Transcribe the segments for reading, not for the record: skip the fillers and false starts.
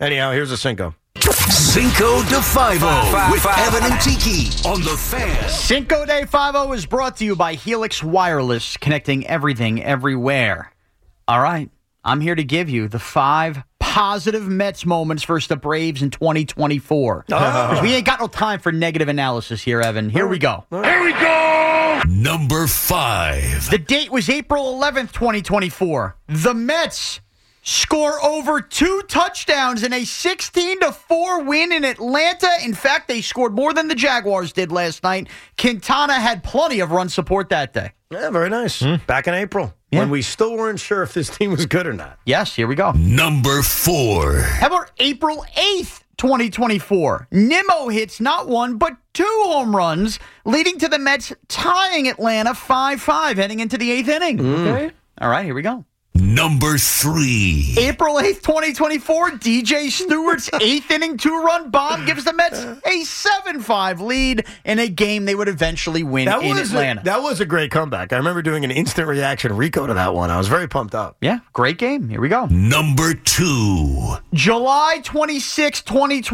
Anyhow, here's a Cinco. Cinco de Five-O with Evan and Tiki on The Fan. Cinco de Five-O is brought to you by Helix Wireless, connecting everything everywhere. All right, I'm here to give you the 5 positive Mets moments versus the Braves in 2024. We ain't got no time for negative analysis here, Evan. Here we go. Here we go! Number 5. The date was April 11th, 2024. The Mets score over 2 touchdowns in a 16-4 win in Atlanta. In fact, they scored more than the Jaguars did last night. Quintana had plenty of run support that day. Yeah, very nice. Back in April, when we still weren't sure if this team was good or not. Yes, here we go. Number 4. How about April 8th, 2024? Nimmo hits not 1, but 2 home runs, leading to the Mets tying Atlanta 5-5 heading into the 8th inning. Okay. All right, here we go. Number 3. April 8th, 2024, DJ Stewart's 8th inning 2-run bomb gives the Mets a 7-5 lead in a game they would eventually win in Atlanta. That was a great comeback. I remember doing an instant reaction Rico to that one. I was very pumped up. Yeah, great game. Here we go. Number 2. July 26th,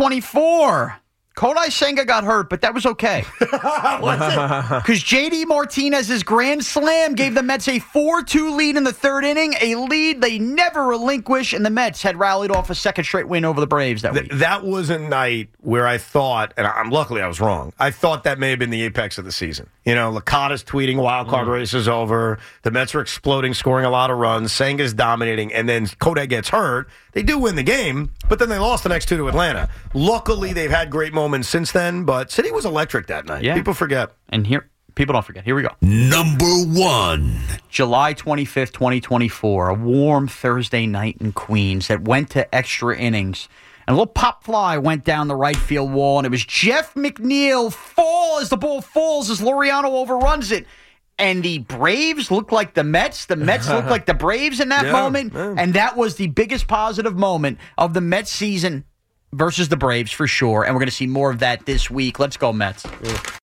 2024. Kodai Senga got hurt, but that was okay. Because J.D. Martinez's grand slam gave the Mets a 4-2 lead in the 3rd inning, a lead they never relinquish, and the Mets had rallied off a second straight win over the Braves that week. That was a night where I thought, and luckily I was wrong, I thought that may have been the apex of the season. You know, Licata's tweeting wild card race is over, the Mets are exploding, scoring a lot of runs, Senga's dominating, and then Kodai gets hurt. They do win the game, but then they lost the next 2 to Atlanta. Luckily, they've had great moments since then, but City was electric that night. Yeah. People forget. And here, people don't forget. Here we go. Number 1. July 25th, 2024, a warm Thursday night in Queens that went to extra innings. And a little pop fly went down the right field wall, and it was Jeff McNeil fall as the ball falls as Laureano overruns it. And the Braves looked like the Mets. The Mets looked like the Braves in that moment. And that was the biggest positive moment of the Mets season versus the Braves for sure. And we're going to see more of that this week. Let's go, Mets.